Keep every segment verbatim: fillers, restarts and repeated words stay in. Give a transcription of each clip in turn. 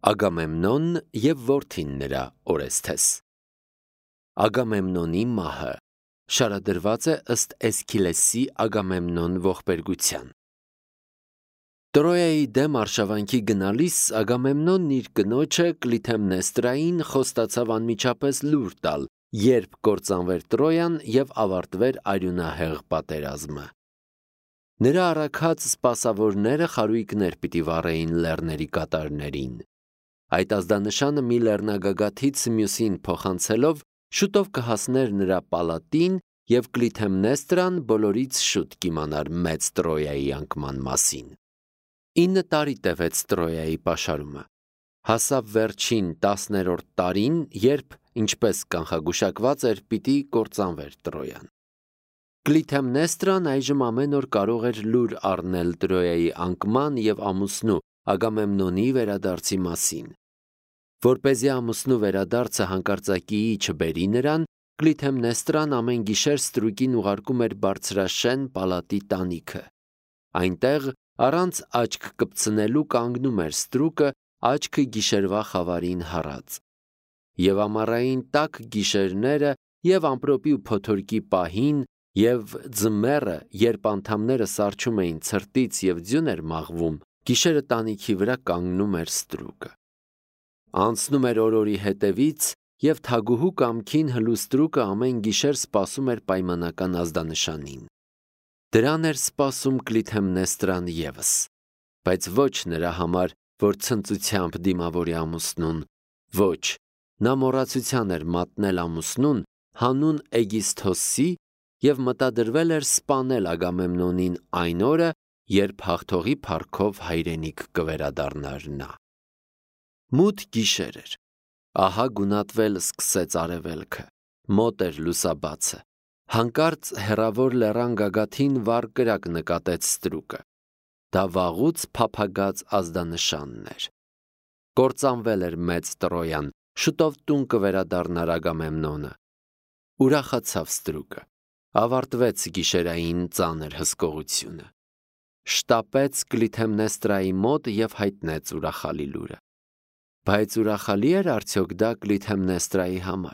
Ագամեմնոն և որդին նրա Օրեսթես։ Ագամեմնոնի մահը շարադրված է ըստ Էսքիլեսի Ագամեմնոն ողբերգության։ Տրոյայի դեմ արշավանքի գնալիս Ագամեմնոնն իր կնոջը Կլիթեմնեստրային խոստացավ անմիջապես լուր տալ, երբ կործանվեր Տրոյան և ավարտվեր արյունահեղ պատերազմը։ Նրա առաքած սպասավորները խարույկներ պիտի վառեին լեռների կատարներին։ Այդ ազդանշանը մի լեռնագագաթից մյուսին փոխանցելով շուտով կհասներ նրա պալատին և Կլիթեմնեստրան բոլորից շուտ կիմանար մեծ Տրոյայի անկման մասին։ Ինը տարի տևեց Տրոյայի պաշարումը։ Հասավ վերջին տասներորդ տարին, երբ, ինչպես կանխագուշակված էր, պիտի կործանվեր Տրոյան։ Կլիթեմնեստրան այժմ ամեն օր կարող էր լուր առնել Տրոյայի անկման և ամուսնու Ագամեմնոնի վերադարձի մասին։ Որպեսզի ամուսնու վերադարձը հանկարծակիի չբերի նրան, Կլիթեմնեստրան ամեն գիշեր ստրուկին ուղարկում էր բարձրաշեն պալատի տանիքը։ Այնտեղ առանց աչք կպցնելու կանգնում էր ստրուկը, աչքը գիշերվա խավարին հառած։ Եվ ամառային տաք գիշերները, և ամպրոպի ու փոթորկի պահին, և ձմեռը, երբ անդամները սառչում էին ցրտից և ձյուն էր մաղվում, գիշերը տանիքի վրա կանգնում էր ստրուկը։ Անցնում էր օրորի հետևից, և թագուհու կամքին հլու ստրուկը ամեն գիշեր սպասում էր պայմանական ազդանշանին։ Դրան էր սպասում Կլիթեմնեստրան ևս, բայց ոչ նրա համար, որ ցնծությամբ դիմավորի ամուսնուն, ոչ, նա մոռացության էր մատնել ամուսնուն հանուն Էգիսթոսի և մտադրվել էր սպանել Ագամեմնոնին այն օրը, երբ հաղթողի փառքով հայրենիք կվերադառնար նա։ Մութ գիշեր էր։ Ահա գունատվել սկսեց արևելքը, մոտ էր լուսաբացը։ Հանկարծ հեռավոր լեռան գագաթին վառ կրակ նկատեց ստրուկը։ Դա վաղուց փափագած ազդանշանն էր։ Կործանվել էր մեծ Տրոյան, շուտով տուն կվերադառնար Ագամեմնոնը։ Ուրախացավ ստրուկը։ Ավարտվեց գիշերային ծանր հսկողությունը։ Շտապեց Կլիթեմնեստրայի մոտ և հայտնեց ուրախալի լուրը։ Բայց ուրախալի էր արդյոք դա Կլիթեմնեստրայի համար։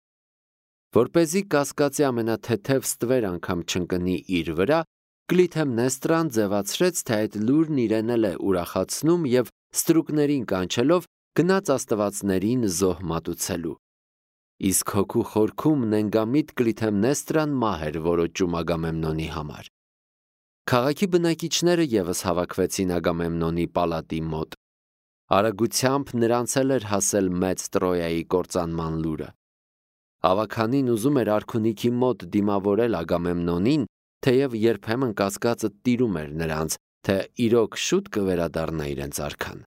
Որպեսզի կասկածի ամենաթեթև ստվեր անգամ չընկնի իր վրա, Կլիթեմնեստրան ձևացրեց, թե այդ լուրն իրեն էլ է ուրախացնում և ստրուկներին կանչելով գնաց աստվածներին զոհ մատուցելու։ Իսկ հոգու խորքում նենգամիտ Կլիթեմնեստրան մահ էր որոճում Ագամեմնոնի համար։ Քաղաքի բնակիչները ևս հավաքվեցին Ագամեմնոնի պալատի մոտ։ Արագությամբ նրանց էլ էր հասել մեծ Տրոյայի կործանման լուրը։ Ավագանին ուզում էր արքունիքի մոտ դիմավորել Ագամեմնոնին, թեև երբեմն կասկածը տիրում էր նրանց, թե իրոք շուտ կվերադառնա իրենց արքան։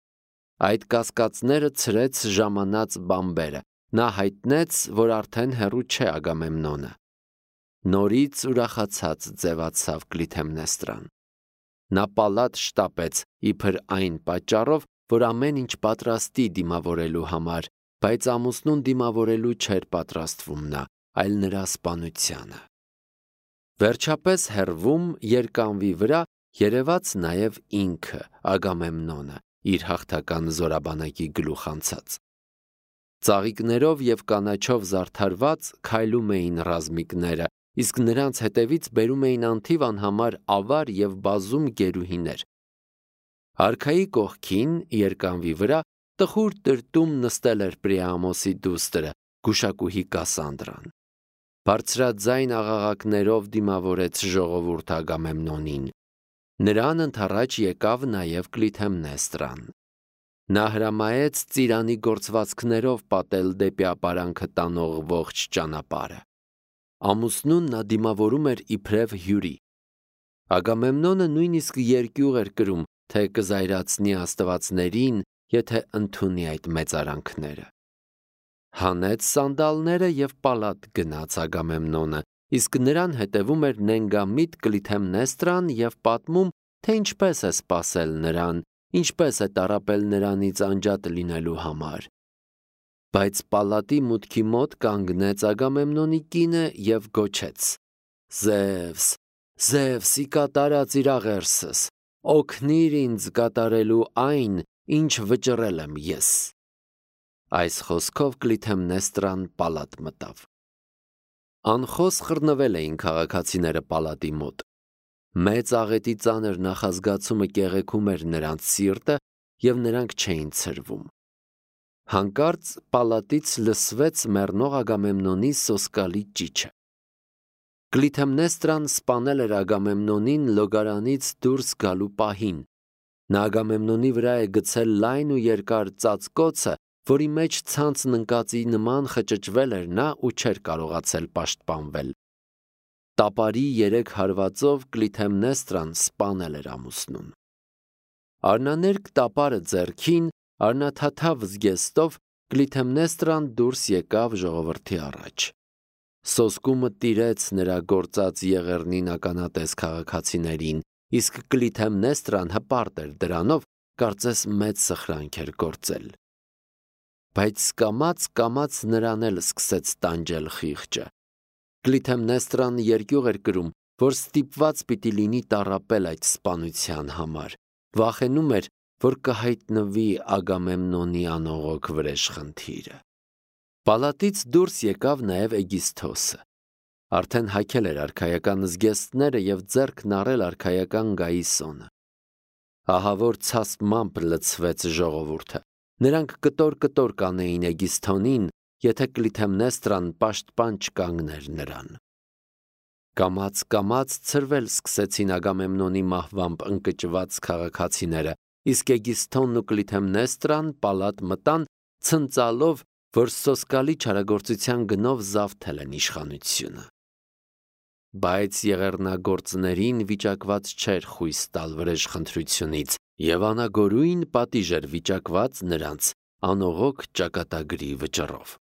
Այդ կասկածները ցրեց ժամանած բամբերը։ Նա հայտնեց, որ արդեն հեռու չէ Ագամեմնոնը։ Նորից ուրախացած ձևացավ Կլիթեմնեստրան։ Նա պալատ շտապեց իբր այն պատճառով, որ ամեն ինչ պատրաստի դիմավորելու համար, բայց ամուսնուն դիմավորելու չէր պատրաստվում նա, այլ նրա սպանությանը։ Վերջապես հեռվում երկանվի վրա երևաց նաև ինքը Ագամեմնոնը, իր հաղթական զորաբանակի գլուխ անցած։ Ծաղիկներով և կանաչով զարդարված քայլում էին ռազմիկները, իսկ նրանց հետևից բերում էին անթիվ անհամար ավար և բազում գերուհիներ։ Արքայի կողքին, երկանվի վրա, տխուր տրտում նստել էր Պրիամոսի դուստրը, գուշակուհի Կասանդրան։ Բարձրաձայն աղաղակներով դիմավորեց ժողովուրդը Ագամեմնոնին։ Նրան ընդառաջ եկավ նաև Կլիթեմնեստրան։ Նա հրամայեց ծիրանի գործվածքներով պատել դեպի ապարանքը տանող ողջ ճանապարհը։ Ամուսնուն նա դիմավորում էր իբրև հյուրի։ Ագամեմնոնը նույնիսկ երկյուղ էր կրում, թե կզայրացնի աստվածներին, եթե ընդունի այդ մեծարանքները։ Հանեց սանդալները և պալատ գնաց Ագամեմնոնը, իսկ նրան հետևում էր նենգամիտ Կլիթեմնեստրան և պատմում, թե ինչպես է սպասել նրան, ինչպես է տառապել նրանից անջատ լինելու համար։ Բայց պալատի մուտքի մոտ կանգնեց Ագամեմնոնի կինը և գոչեց. «Զևս, Զևս, ի կատարած իր աղերսս, օգնիր ինձ կատարելու այն, ինչ վճռել եմ ես։ Այս խոսքով Կլիթեմնեստրան պալատ մտավ։ Անխոս խռնվել էին քաղաքացիները պալատի մոտ։ Մեծ աղետի ծանր նախազգացումը կեղեքում էր նրանց սիրտը, և նրանք չէին ցրվում։ Հանկարծ պալատից լսվեց մեռնող Ագամեմնոնի սոսկալի ճիչը։ Կլիթեմնեստրան սպանել էր Ագամեմնոնին լոգարանից դուրս գալու պահին։ Նա Ագամեմնոնի վրա է գցել լայն ու երկար ծածկոցը, որի մեջ ցանցն ընկածի նման խճճվել էր նա ու չէր կարողացել պաշտպանվել։ Տապարի երեք հարվածով Կլիթեմնեստրան սպանել էր ամուսնուն։ Արնաներկ տապարը ձեռքին, արնաթաթավ զգեստով Կլիթեմնեստրան դուրս եկավ ժողովրդի առաջ։ Սոսկումը տիրեց նրա գործած եղեռնին ականատես քաղաքացիներին, իսկ Կլիթեմնեստրան հպարտ էր դրանով, կարծես մեծ սխրանք էր գործել։ Բայց կամաց-կամաց նրան էլ սկսեց տանջել խիղճը։ Կլիթեմնեստրան երկյուղ էր կրում, որ ստիպված պիտի լինի տառապել այդ սպանության համար, վախենում էր, որ կհայտնվի Ագամեմնոնի անողոք վրեժխնդիրը։ Պալատից դուրս եկավ նաև Էգիսթոսը։ Արդեն հագել էր արքայական զգեստները և ձեռքն առել արքայական գայիսոնը։ Ահավոր ցասմամբ լցվեց ժողովուրդը։ Նրանք կտոր-կտոր կանեին Էգիսթոնին, եթե Կլիթեմնեստրան պաշտպան չկանգներ նրան։ Կամաց-կամաց ցրվել սկսեցին Ագամեմնոնի մահվամբ ընկճված քաղաքացիները, իսկ Էգիսթոնն ու Կլիթեմնեստրան պալատ մտան, ցնծալով, որ սոսկալի չարագործության գնով զավթել են իշխանությունը։ Բայց եղեռնագործներին վիճակված չէր խույս տալ վրեժխնդրությունից, և անագորույն պատիժ էր վիճակված նրանց անողոք ճակատագրի վճռով։